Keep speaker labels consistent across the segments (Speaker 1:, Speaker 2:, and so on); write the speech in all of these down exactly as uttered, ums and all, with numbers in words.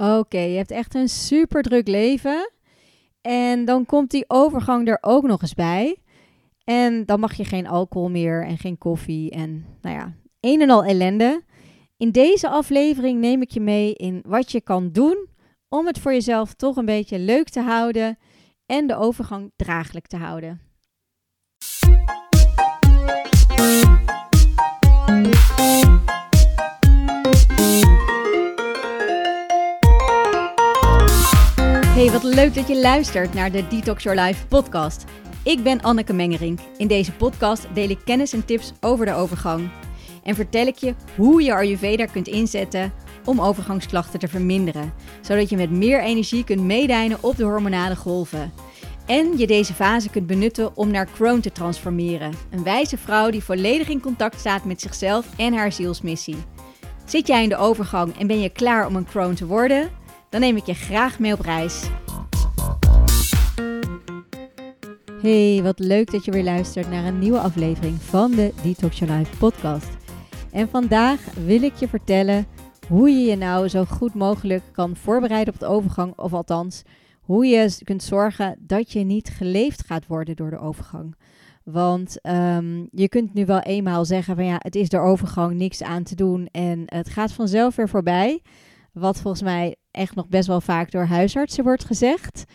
Speaker 1: Oké, okay, je hebt echt een super druk leven. En dan komt die overgang er ook nog eens bij. En dan mag je geen alcohol meer en geen koffie en nou ja, een en al ellende. In deze aflevering neem ik je mee in wat je kan doen om het voor jezelf toch een beetje leuk te houden en de overgang draaglijk te houden. Hey, wat leuk dat je luistert naar de Detox Your Life podcast. Ik ben Anneke Mengerink. In deze podcast deel ik kennis en tips over de overgang. En vertel ik je hoe je Ayurveda kunt inzetten om overgangsklachten te verminderen. Zodat je met meer energie kunt meedijnen op de hormonale golven. En je deze fase kunt benutten om naar Crone te transformeren. Een wijze vrouw die volledig in contact staat met zichzelf en haar zielsmissie. Zit jij in de overgang en ben je klaar om een Crone te worden? Dan neem ik je graag mee op reis. Hey, wat leuk dat je weer luistert naar een nieuwe aflevering van de Detox Your Life podcast. En vandaag wil ik je vertellen hoe je je nou zo goed mogelijk kan voorbereiden op de overgang. Of althans, hoe je kunt zorgen dat je niet geleefd gaat worden door de overgang. Want um, je kunt nu wel eenmaal zeggen van ja, het is de overgang, niks aan te doen en het gaat vanzelf weer voorbij. Wat volgens mij echt nog best wel vaak door huisartsen wordt gezegd.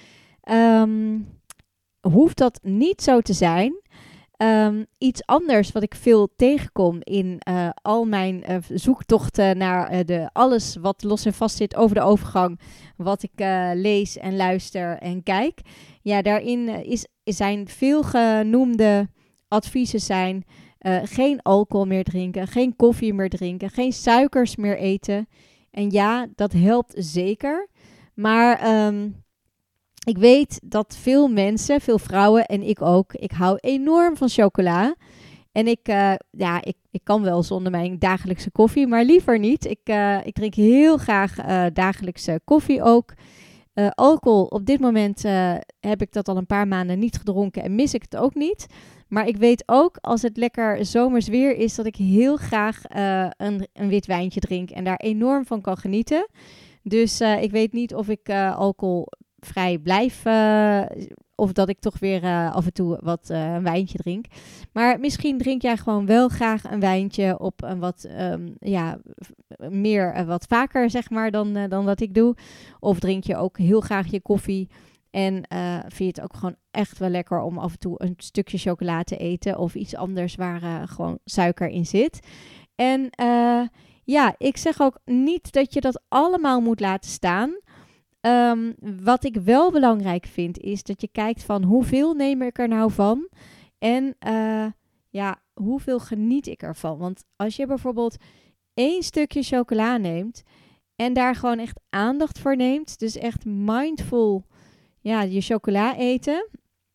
Speaker 1: Um, hoeft dat niet zo te zijn. Um, iets anders wat ik veel tegenkom in uh, al mijn uh, zoektochten naar uh, de, alles wat los en vast zit over de overgang. Wat ik uh, lees en luister en kijk. Ja, daarin uh, is, zijn veel genoemde adviezen zijn uh, geen alcohol meer drinken, geen koffie meer drinken, geen suikers meer eten. En ja, dat helpt zeker. Maar um, ik weet dat veel mensen, veel vrouwen en ik ook, ik hou enorm van chocola. En ik, uh, ja, ik, ik kan wel zonder mijn dagelijkse koffie, maar liever niet. Ik, uh, ik drink heel graag uh, dagelijkse koffie ook. Uh, alcohol, op dit moment uh, heb ik dat al een paar maanden niet gedronken en mis ik het ook niet. Maar ik weet ook, als het lekker zomers weer is, dat ik heel graag uh, een, een wit wijntje drink en daar enorm van kan genieten. Dus uh, ik weet niet of ik uh, alcoholvrij blijf uh, of dat ik toch weer uh, af en toe wat uh, een wijntje drink. Maar misschien drink jij gewoon wel graag een wijntje op een wat, um, ja, meer, uh, wat vaker zeg maar dan, uh, dan wat ik doe. Of drink je ook heel graag je koffie. En uh, vind je het ook gewoon echt wel lekker om af en toe een stukje chocola te eten. Of iets anders waar uh, gewoon suiker in zit. En uh, ja, ik zeg ook niet dat je dat allemaal moet laten staan. Um, wat ik wel belangrijk vind is dat je kijkt van hoeveel neem ik er nou van. En uh, ja, hoeveel geniet ik ervan. Want als je bijvoorbeeld één stukje chocola neemt en daar gewoon echt aandacht voor neemt. Dus echt mindful ja, je chocola eten.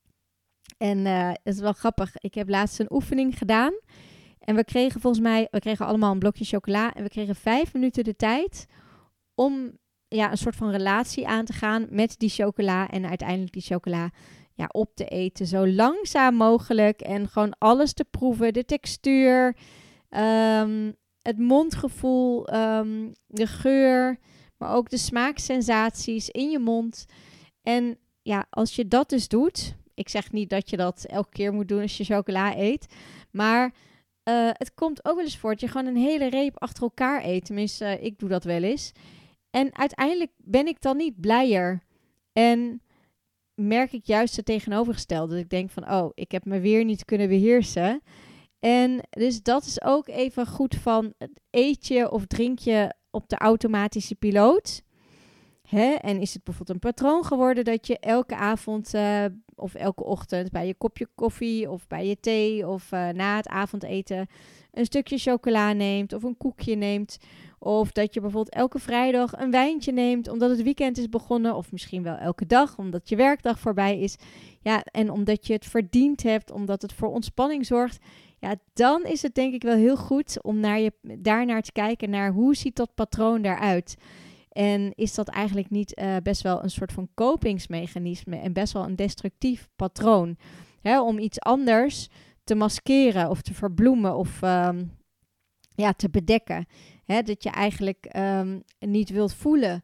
Speaker 1: En uh, het is wel grappig. Ik heb laatst een oefening gedaan. En we kregen volgens mij, we kregen allemaal een blokje chocola. En we kregen vijf minuten de tijd om ja, een soort van relatie aan te gaan met die chocola. En uiteindelijk die chocola ja, op te eten. Zo langzaam mogelijk. En gewoon alles te proeven. De textuur. Um, het mondgevoel. Um, de geur. Maar ook de smaaksensaties in je mond. En ja, als je dat dus doet. Ik zeg niet dat je dat elke keer moet doen als je chocola eet. Maar uh, het komt ook wel eens voor dat je gewoon een hele reep achter elkaar eet. Tenminste, uh, ik doe dat wel eens. En uiteindelijk ben ik dan niet blijer. En merk ik juist het tegenovergestelde. Dat ik denk van, oh, ik heb me weer niet kunnen beheersen. En dus dat is ook even goed van, eet je of drink je op de automatische piloot. Hè? En is het bijvoorbeeld een patroon geworden dat je elke avond uh, of elke ochtend bij je kopje koffie of bij je thee of uh, na het avondeten een stukje chocola neemt of een koekje neemt. Of dat je bijvoorbeeld elke vrijdag een wijntje neemt omdat het weekend is begonnen. Of misschien wel elke dag omdat je werkdag voorbij is. Ja, en omdat je het verdiend hebt, omdat het voor ontspanning zorgt. Ja, dan is het denk ik wel heel goed om naar je, daarnaar te kijken naar hoe ziet dat patroon daaruit. En is dat eigenlijk niet uh, best wel een soort van kopingsmechanisme en best wel een destructief patroon. Hè, om iets anders te maskeren of te verbloemen of um, ja, te bedekken. Hè, dat je eigenlijk um, niet wilt voelen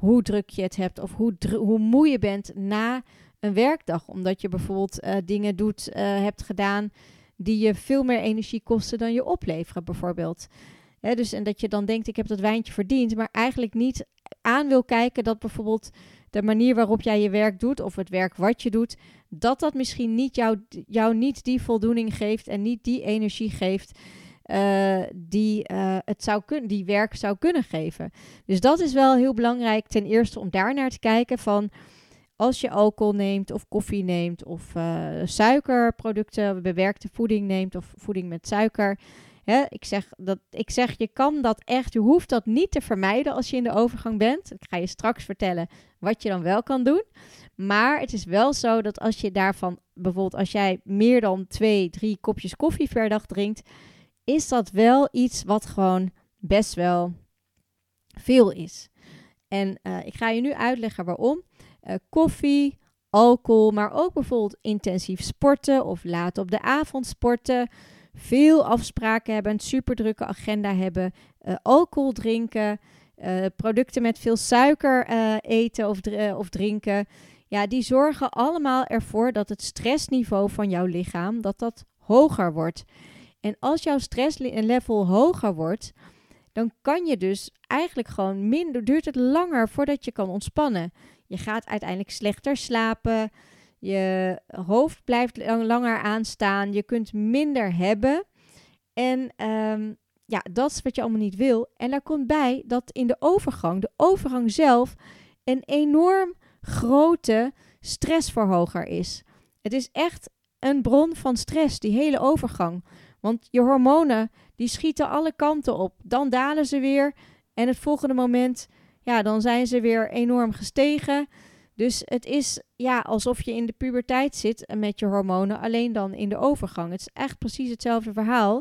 Speaker 1: hoe druk je het hebt of hoe, dru- hoe moe je bent na een werkdag. Omdat je bijvoorbeeld uh, dingen doet, uh, hebt gedaan die je veel meer energie kosten dan je opleveren bijvoorbeeld. He, dus, en dat je dan denkt, ik heb dat wijntje verdiend, maar eigenlijk niet aan wil kijken dat bijvoorbeeld de manier waarop jij je werk doet of het werk wat je doet, dat dat misschien niet jou, jou niet die voldoening geeft en niet die energie geeft uh, die, uh, het zou kun- die werk zou kunnen geven. Dus dat is wel heel belangrijk ten eerste om daar naar te kijken van als je alcohol neemt of koffie neemt of uh, suikerproducten, bewerkte voeding neemt of voeding met suiker. Hè, ik, zeg dat, ik zeg, je kan dat echt, je hoeft dat niet te vermijden als je in de overgang bent. Ik ga je straks vertellen wat je dan wel kan doen. Maar het is wel zo dat als je daarvan, bijvoorbeeld als jij meer dan twee, drie kopjes koffie per dag drinkt, is dat wel iets wat gewoon best wel veel is. En uh, ik ga je nu uitleggen waarom. Uh, koffie, alcohol, maar ook bijvoorbeeld intensief sporten of laat op de avond sporten. Veel afspraken hebben, een superdrukke agenda hebben, uh, alcohol drinken, uh, producten met veel suiker uh, eten of, dr- of drinken. Ja, die zorgen allemaal ervoor dat het stressniveau van jouw lichaam, dat dat hoger wordt. En als jouw stresslevel hoger wordt, dan kan je dus eigenlijk gewoon minder, duurt het langer voordat je kan ontspannen. Je gaat uiteindelijk slechter slapen. Je hoofd blijft lang, langer aanstaan. Je kunt minder hebben. En um, ja, dat is wat je allemaal niet wil. En daar komt bij dat in de overgang, de overgang zelf, een enorm grote stressverhoger is. Het is echt een bron van stress, die hele overgang. Want je hormonen, die schieten alle kanten op. Dan dalen ze weer. En het volgende moment, ja, dan zijn ze weer enorm gestegen. Dus het is ja, alsof je in de puberteit zit met je hormonen, alleen dan in de overgang. Het is echt precies hetzelfde verhaal.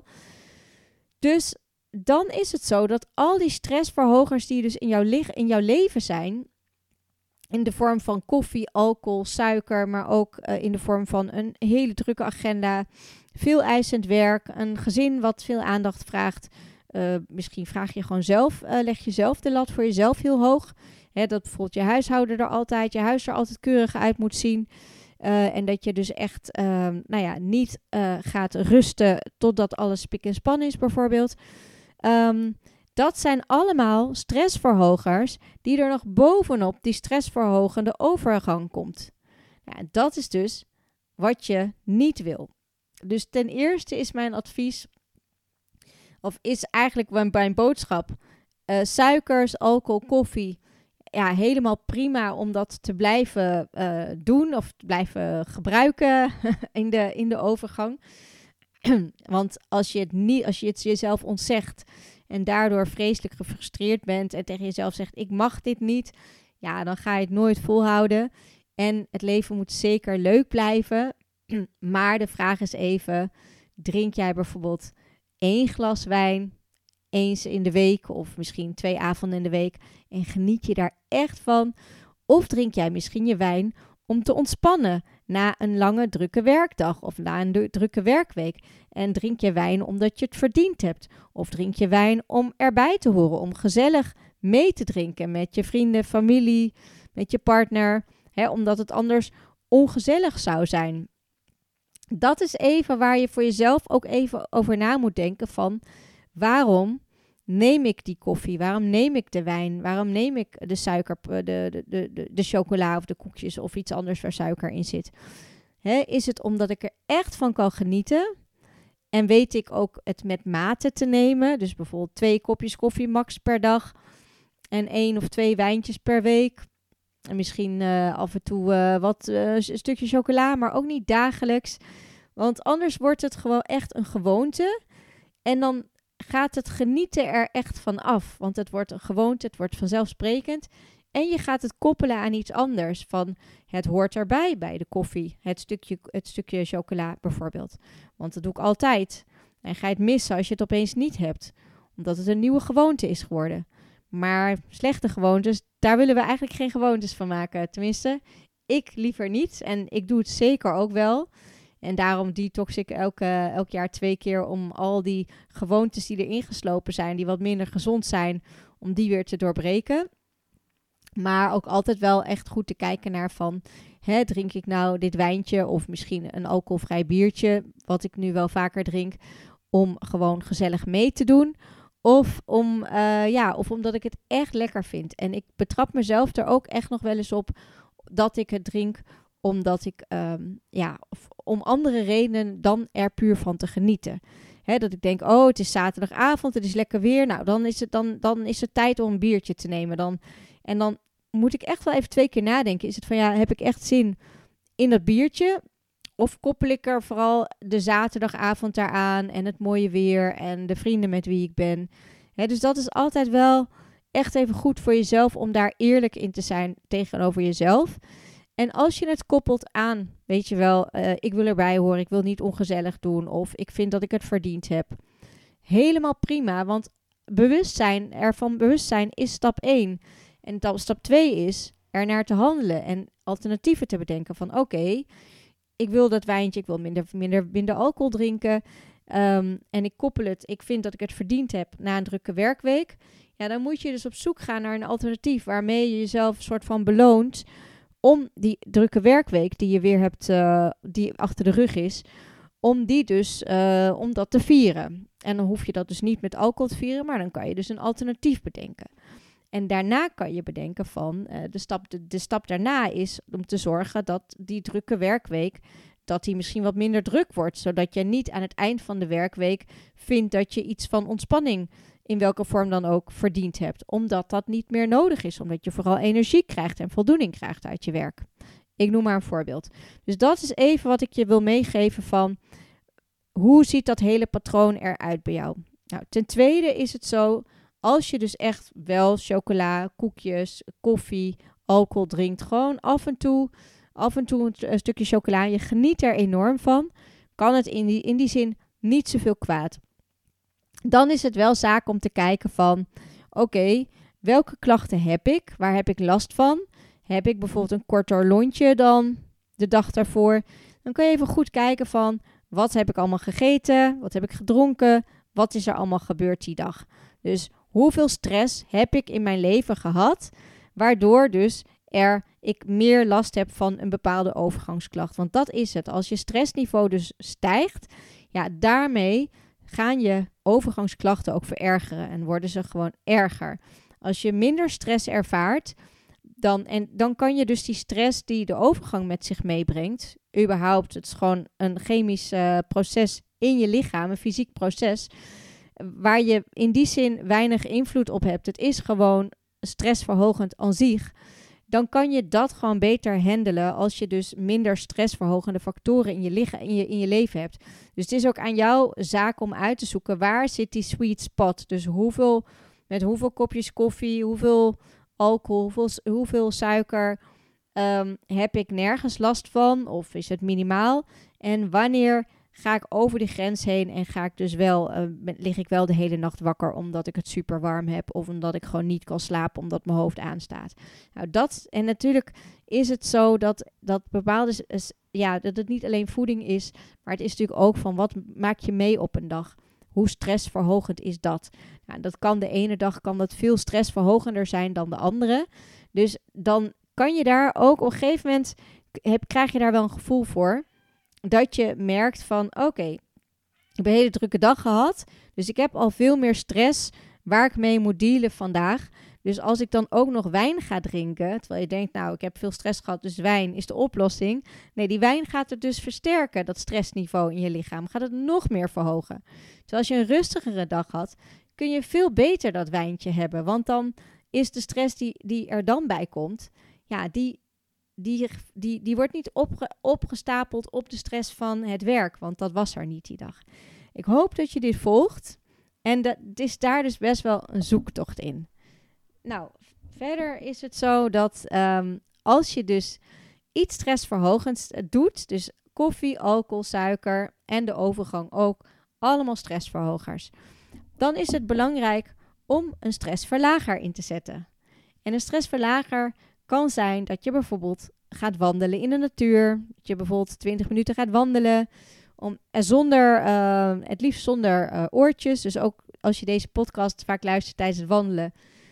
Speaker 1: Dus dan is het zo dat al die stressverhogers die dus in jouw, lig- in jouw leven zijn, in de vorm van koffie, alcohol, suiker, maar ook uh, in de vorm van een hele drukke agenda, veel eisend werk, een gezin wat veel aandacht vraagt. Uh, misschien vraag je gewoon zelf, uh, leg je zelf de lat voor jezelf heel hoog. Hè, dat bijvoorbeeld je huishouden er altijd, je huis er altijd keurig uit moet zien. Uh, en dat je dus echt uh, nou ja, niet uh, gaat rusten totdat alles spik en span is bijvoorbeeld. Um, dat zijn allemaal stressverhogers die er nog bovenop die stressverhogende overgang komt. Ja, dat is dus wat je niet wil. Dus ten eerste is mijn advies, of is eigenlijk mijn boodschap, uh, suikers, alcohol, koffie, ja, helemaal prima om dat te blijven uh, doen of te blijven gebruiken in de, in de overgang. Want als je, het niet, als je het jezelf ontzegt en daardoor vreselijk gefrustreerd bent en tegen jezelf zegt, ik mag dit niet, ja, dan ga je het nooit volhouden. En het leven moet zeker leuk blijven. Maar de vraag is even, drink jij bijvoorbeeld één glas wijn eens in de week of misschien twee avonden in de week en geniet je daar echt van? Of drink jij misschien je wijn om te ontspannen na een lange drukke werkdag of na een du- drukke werkweek? En drink je wijn omdat je het verdiend hebt? Of drink je wijn om erbij te horen, om gezellig mee te drinken met je vrienden, familie, met je partner, hè, omdat het anders ongezellig zou zijn? Dat is even waar je voor jezelf ook even over na moet denken van, waarom neem ik die koffie? Waarom neem ik de wijn? Waarom neem ik de suiker, de, de, de, de, de chocola of de koekjes of iets anders waar suiker in zit? Hè, is het omdat ik er echt van kan genieten? En weet ik ook het met mate te nemen? Dus bijvoorbeeld twee kopjes koffie max per dag en één of twee wijntjes per week. En misschien uh, af en toe uh, wat uh, een stukje chocola, maar ook niet dagelijks. Want anders wordt het gewoon echt een gewoonte. En dan gaat het genieten er echt van af. Want het wordt een gewoonte, het wordt vanzelfsprekend. En je gaat het koppelen aan iets anders. Van het hoort erbij bij de koffie. Het stukje, het stukje chocola bijvoorbeeld. Want dat doe ik altijd. En ga je het missen als je het opeens niet hebt. Omdat het een nieuwe gewoonte is geworden. Maar slechte gewoontes, daar willen we eigenlijk geen gewoontes van maken. Tenminste, ik liever niet. En ik doe het zeker ook wel. En daarom detox ik elke, elk jaar twee keer om al die gewoontes die erin geslopen zijn, die wat minder gezond zijn, om die weer te doorbreken. Maar ook altijd wel echt goed te kijken naar van, hè, drink ik nou dit wijntje of misschien een alcoholvrij biertje, wat ik nu wel vaker drink, om gewoon gezellig mee te doen. Of, om, uh, ja, of omdat ik het echt lekker vind. En ik betrap mezelf er ook echt nog wel eens op dat ik het drink omdat ik, um, ja, of om andere redenen dan er puur van te genieten. Hè, dat ik denk, oh, het is zaterdagavond, het is lekker weer. Nou, dan is het, dan, dan is het tijd om een biertje te nemen. Dan, en dan moet ik echt wel even twee keer nadenken. Is het van, ja, heb ik echt zin in dat biertje? Of koppel ik er vooral de zaterdagavond daaraan en het mooie weer en de vrienden met wie ik ben. Hè, dus dat is altijd wel echt even goed voor jezelf om daar eerlijk in te zijn tegenover jezelf. En als je het koppelt aan, weet je wel, uh, ik wil erbij horen, ik wil niet ongezellig doen of ik vind dat ik het verdiend heb. Helemaal prima, want bewustzijn, ervan bewustzijn is stap één. En stap twee is er naar te handelen en alternatieven te bedenken van oké, okay, ik wil dat wijntje, ik wil minder, minder, minder alcohol drinken um, en ik koppel het, ik vind dat ik het verdiend heb na een drukke werkweek. Ja, dan moet je dus op zoek gaan naar een alternatief waarmee je jezelf een soort van beloont om die drukke werkweek die je weer hebt, uh, die achter de rug is, om die dus, uh, om dat te vieren. En dan hoef je dat dus niet met alcohol te vieren, maar dan kan je dus een alternatief bedenken. En daarna kan je bedenken van, uh, de, stap, de, de stap daarna is om te zorgen dat die drukke werkweek, dat die misschien wat minder druk wordt. Zodat je niet aan het eind van de werkweek vindt dat je iets van ontspanning, in welke vorm dan ook, verdiend hebt. Omdat dat niet meer nodig is. Omdat je vooral energie krijgt en voldoening krijgt uit je werk. Ik noem maar een voorbeeld. Dus dat is even wat ik je wil meegeven van, hoe ziet dat hele patroon eruit bij jou? Nou, ten tweede is het zo, als je dus echt wel chocola, koekjes, koffie, alcohol drinkt, gewoon af en toe, af en toe een, een stukje chocola, je geniet er enorm van, kan het in die, in die zin niet zoveel kwaad. Dan is het wel zaak om te kijken van, oké, okay, welke klachten heb ik? Waar heb ik last van? Heb ik bijvoorbeeld een korter lontje dan de dag daarvoor? Dan kan je even goed kijken van, wat heb ik allemaal gegeten? Wat heb ik gedronken? Wat is er allemaal gebeurd die dag? Dus hoeveel stress heb ik in mijn leven gehad, waardoor dus er ik meer last heb van een bepaalde overgangsklacht? Want dat is het. Als je stressniveau dus stijgt, ja, daarmee gaan je overgangsklachten ook verergeren en worden ze gewoon erger. Als je minder stress ervaart, dan, en dan kan je dus die stress die de overgang met zich meebrengt, überhaupt, het is gewoon een chemisch uh, proces in je lichaam, een fysiek proces, waar je in die zin weinig invloed op hebt. Het is gewoon stressverhogend aan zich. Dan kan je dat gewoon beter handelen als je dus minder stressverhogende factoren in je, licha- in je, in je leven hebt. Dus het is ook aan jouw zaak om uit te zoeken, waar zit die sweet spot? Dus hoeveel, met hoeveel kopjes koffie, hoeveel alcohol, hoeveel, hoeveel suiker um, heb ik nergens last van? Of is het minimaal? En wanneer ga ik over die grens heen en ga ik dus wel, uh, lig ik wel de hele nacht wakker omdat ik het super warm heb of omdat ik gewoon niet kan slapen omdat mijn hoofd aanstaat. Nou, dat, en natuurlijk is het zo dat, dat bepaalde, is, ja, dat het niet alleen voeding is, maar het is natuurlijk ook van wat maak je mee op een dag? Hoe stressverhogend is dat? Nou, dat kan de ene dag kan dat veel stressverhogender zijn dan de andere. Dus dan kan je daar ook op een gegeven moment, heb, krijg je daar wel een gevoel voor, dat je merkt van oké, okay, ik heb een hele drukke dag gehad, dus ik heb al veel meer stress waar ik mee moet dealen vandaag. Dus als ik dan ook nog wijn ga drinken, terwijl je denkt, nou, ik heb veel stress gehad, dus wijn is de oplossing. Nee, die wijn gaat het dus versterken, dat stressniveau in je lichaam. Gaat het nog meer verhogen. Dus als je een rustigere dag had, kun je veel beter dat wijntje hebben. Want dan is de stress die, die er dan bij komt, ja, die, die, die, die wordt niet opge, opgestapeld op de stress van het werk. Want dat was er niet die dag. Ik hoop dat je dit volgt. En dat is daar dus best wel een zoektocht in. Nou, verder is het zo dat um, als je dus iets stressverhogends doet, dus koffie, alcohol, suiker en de overgang ook, allemaal stressverhogers, dan is het belangrijk om een stressverlager in te zetten. En een stressverlager kan zijn dat je bijvoorbeeld gaat wandelen in de natuur, dat je bijvoorbeeld twintig minuten gaat wandelen, om, zonder, uh, het liefst zonder uh, oortjes, dus ook als je deze podcast vaak luistert tijdens het wandelen,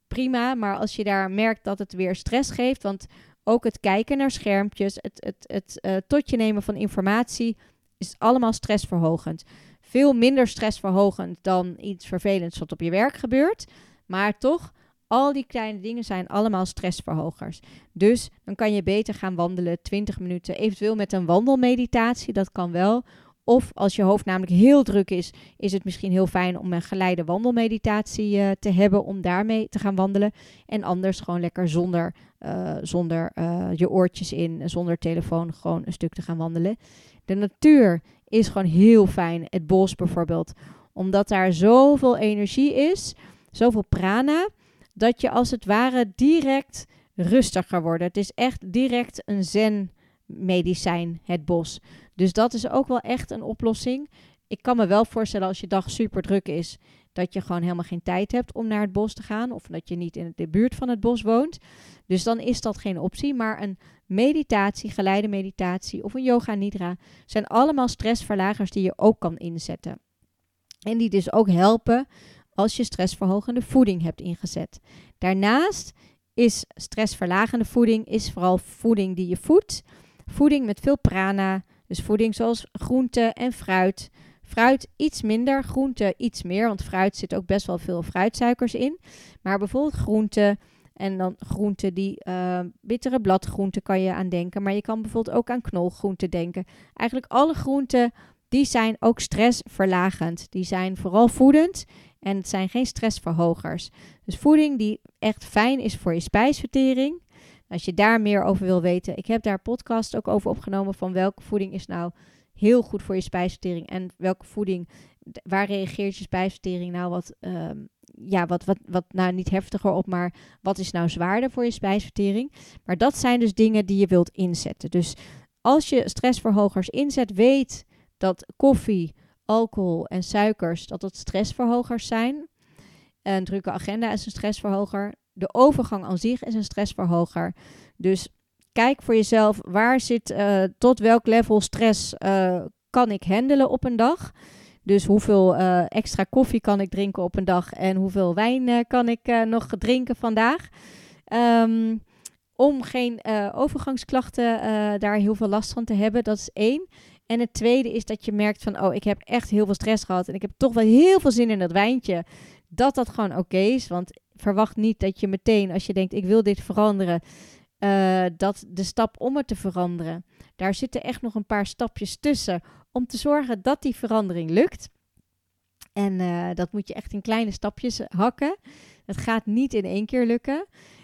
Speaker 1: prima. Maar als je daar merkt dat het weer stress geeft, want ook het kijken naar schermpjes, het, het, het uh, tot je nemen van informatie is allemaal stressverhogend. Veel minder stressverhogend dan iets vervelends wat op je werk gebeurt. Maar toch, al die kleine dingen zijn allemaal stressverhogers. Dus dan kan je beter gaan wandelen twintig minuten. Eventueel met een wandelmeditatie, dat kan wel. Of als je hoofd namelijk heel druk is, is het misschien heel fijn om een geleide wandelmeditatie uh, te hebben. Om daarmee te gaan wandelen. En anders gewoon lekker zonder, uh, zonder uh, je oortjes in, zonder telefoon, gewoon een stuk te gaan wandelen. De natuur is gewoon heel fijn. Het bos bijvoorbeeld. Omdat daar zoveel energie is, zoveel prana, dat je als het ware direct rustiger wordt. Het is echt direct een zen-medicijn, het bos. Dus dat is ook wel echt een oplossing. Ik kan me wel voorstellen als je dag super druk is, dat je gewoon helemaal geen tijd hebt om naar het bos te gaan. Of dat je niet in de buurt van het bos woont. Dus dan is dat geen optie. Maar een meditatie, geleide meditatie of een yoga nidra zijn allemaal stressverlagers die je ook kan inzetten. En die dus ook helpen als je stressverhogende voeding hebt ingezet. Daarnaast is stressverlagende voeding is vooral voeding die je voedt. Voeding met veel prana, dus voeding zoals groente en fruit. Fruit iets minder, groente iets meer, want fruit zit ook best wel veel fruitsuikers in. Maar bijvoorbeeld groente en dan groente die uh, bittere bladgroenten kan je aan denken. Maar je kan bijvoorbeeld ook aan knolgroenten denken. Eigenlijk alle groenten die zijn ook stressverlagend. Die zijn vooral voedend en het zijn geen stressverhogers. Dus voeding die echt fijn is voor je spijsvertering. Als je daar meer over wil weten, ik heb daar een podcast ook over opgenomen van welke voeding is nou heel goed voor je spijsvertering en welke voeding, waar reageert je spijsvertering nou wat, um, ja, wat, wat, wat nou niet heftiger op, maar wat is nou zwaarder voor je spijsvertering. Maar dat zijn dus dingen die je wilt inzetten. Dus als je stressverhogers inzet, weet dat koffie, alcohol en suikers, dat dat stressverhogers zijn. Een drukke agenda is een stressverhoger. De overgang aan zich is een stressverhoger. Dus kijk voor jezelf, waar zit, uh, tot welk level stress uh, kan ik handelen op een dag. Dus hoeveel uh, extra koffie kan ik drinken op een dag en hoeveel wijn uh, kan ik uh, nog drinken vandaag. Um, om geen uh, overgangsklachten uh, daar heel veel last van te hebben, dat is één. En het tweede is dat je merkt van, oh, ik heb echt heel veel stress gehad en ik heb toch wel heel veel zin in dat wijntje. Dat dat gewoon oké okay is, want verwacht niet dat je meteen, als je denkt, ik wil dit veranderen, uh, dat de stap om het te veranderen, daar zitten echt nog een paar stapjes tussen om te zorgen dat die verandering lukt. En uh, dat moet je echt in kleine stapjes hakken. Het gaat niet in één keer lukken.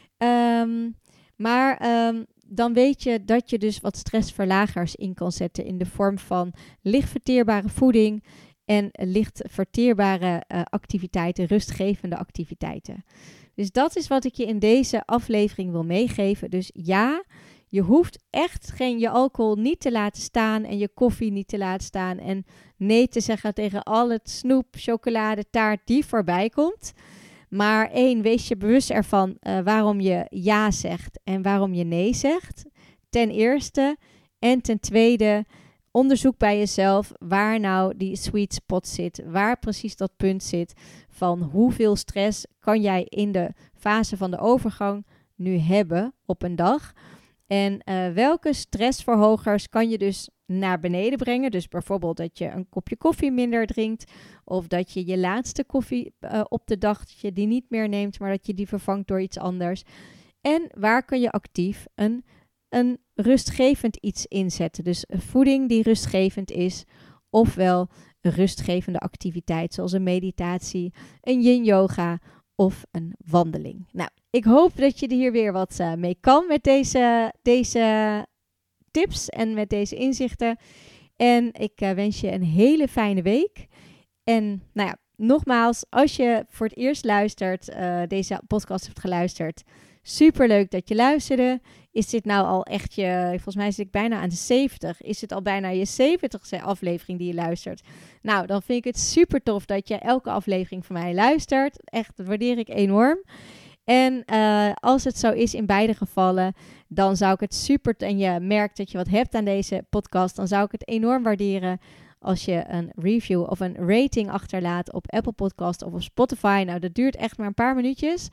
Speaker 1: Um, maar um, dan weet je dat je dus wat stressverlagers in kan zetten in de vorm van licht verteerbare voeding en licht verteerbare uh, activiteiten, rustgevende activiteiten. Dus dat is wat ik je in deze aflevering wil meegeven. Dus ja, je hoeft echt geen je alcohol niet te laten staan en je koffie niet te laten staan en nee te zeggen tegen al het snoep, chocolade, taart die voorbij komt. Maar één, wees je bewust ervan uh, waarom je ja zegt en waarom je nee zegt. Ten eerste. En ten tweede, onderzoek bij jezelf waar nou die sweet spot zit. Waar precies dat punt zit van hoeveel stress kan jij in de fase van de overgang nu hebben op een dag. En uh, welke stressverhogers kan je dus naar beneden brengen. Dus bijvoorbeeld dat je een kopje koffie minder drinkt. Of dat je je laatste koffie uh, op de dag, dat je die niet meer neemt, maar dat je die vervangt door iets anders. En waar kun je actief een, een rustgevend iets inzetten. Dus een voeding die rustgevend is. Ofwel een rustgevende activiteit zoals een meditatie, een yin yoga of een wandeling. Nou, ik hoop dat je er hier weer wat uh, mee kan met deze, deze tips en met deze inzichten. En ik uh, wens je een hele fijne week. En nou ja, nogmaals, als je voor het eerst luistert, uh, deze podcast hebt geluisterd, superleuk dat je luisterde. Is dit nou al echt je, volgens mij zit ik bijna aan de zeventig. Is het al bijna je zeventigste aflevering die je luistert? Nou, dan vind ik het super tof dat je elke aflevering van mij luistert. Echt, dat waardeer ik enorm. En uh, als het zo is in beide gevallen, dan zou ik het super, en je merkt dat je wat hebt aan deze podcast, dan zou ik het enorm waarderen als je een review of een rating achterlaat op Apple Podcast of op Spotify. Nou, dat duurt echt maar een paar minuutjes.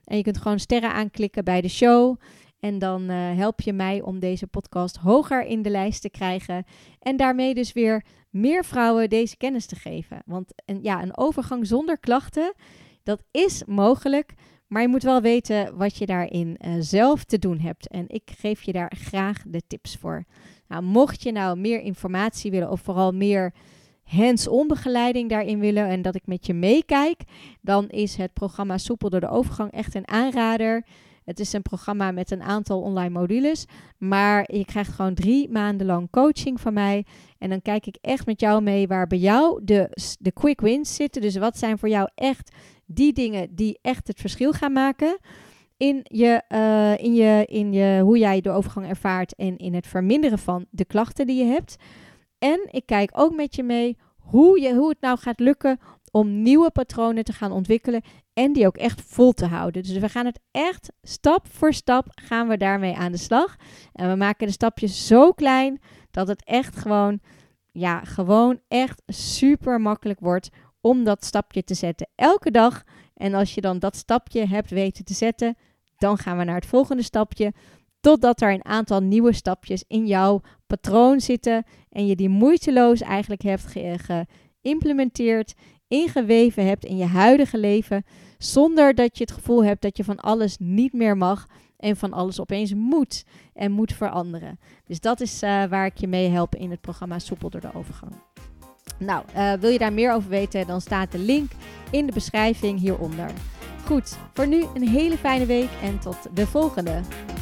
Speaker 1: En je kunt gewoon sterren aanklikken bij de show. En dan uh, help je mij om deze podcast hoger in de lijst te krijgen. En daarmee dus weer meer vrouwen deze kennis te geven. Want een, ja, een overgang zonder klachten, dat is mogelijk. Maar je moet wel weten wat je daarin uh, zelf te doen hebt. En ik geef je daar graag de tips voor. Nou, mocht je nou meer informatie willen of vooral meer hands-on begeleiding daarin willen en dat ik met je meekijk, dan is het programma Soepel door de Overgang echt een aanrader. Het is een programma met een aantal online modules, maar je krijgt gewoon drie maanden lang coaching van mij. En dan kijk ik echt met jou mee waar bij jou de, de quick wins zitten. Dus wat zijn voor jou echt die dingen die echt het verschil gaan maken in je, uh, in je, in je, hoe jij de overgang ervaart en in het verminderen van de klachten die je hebt. En ik kijk ook met je mee hoe, je, hoe het nou gaat lukken om nieuwe patronen te gaan ontwikkelen en die ook echt vol te houden. Dus we gaan het echt stap voor stap gaan we daarmee aan de slag. En we maken de stapjes zo klein dat het echt gewoon, ja, gewoon echt super makkelijk wordt om dat stapje te zetten elke dag. En als je dan dat stapje hebt weten te zetten, dan gaan we naar het volgende stapje. Totdat er een aantal nieuwe stapjes in jouw patroon zitten en je die moeiteloos eigenlijk hebt ge- geïmplementeerd, ingeweven hebt in je huidige leven, zonder dat je het gevoel hebt dat je van alles niet meer mag en van alles opeens moet en moet veranderen. Dus dat is uh, waar ik je mee help in het programma Soepel door de Overgang. Nou, uh, wil je daar meer over weten, dan staat de link in de beschrijving hieronder. Goed, voor nu een hele fijne week en tot de volgende.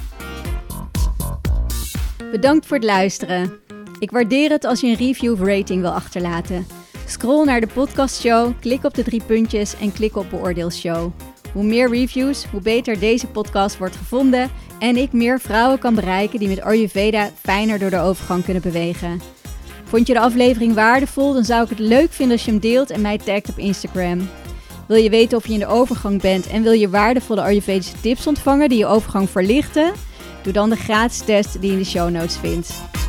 Speaker 2: Bedankt voor het luisteren. Ik waardeer het als je een review of rating wil achterlaten. Scroll naar de podcastshow, klik op de drie puntjes en klik op beoordeelshow. Hoe meer reviews, hoe beter deze podcast wordt gevonden en ik meer vrouwen kan bereiken die met Ayurveda fijner door de overgang kunnen bewegen. Vond je de aflevering waardevol, dan zou ik het leuk vinden als je hem deelt en mij tagt op Instagram. Wil je weten of je in de overgang bent en wil je waardevolle Ayurvedische tips ontvangen die je overgang verlichten? Doe dan de gratis test die je in de show notes vindt.